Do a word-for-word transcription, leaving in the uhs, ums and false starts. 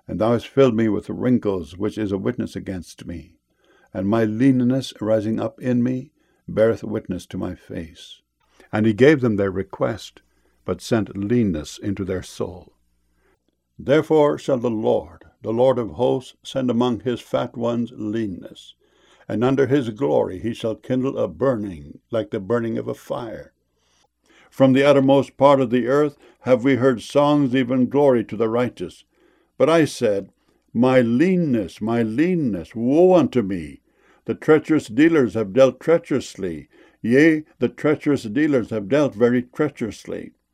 And thou hast filled me with wrinkles, which is a witness against me. And my leanness rising up in me beareth witness to my face. And he gave them their request, but sent leanness into their soul. Therefore shall the Lord, the Lord of hosts, send among his fat ones leanness, and under his glory he shall kindle a burning like the burning of a fire. From the uttermost part of the earth have we heard songs, even glory to the righteous. But I said, My leanness, my leanness, woe unto me! The treacherous dealers have dealt treacherously. Yea, the treacherous dealers have dealt very treacherously.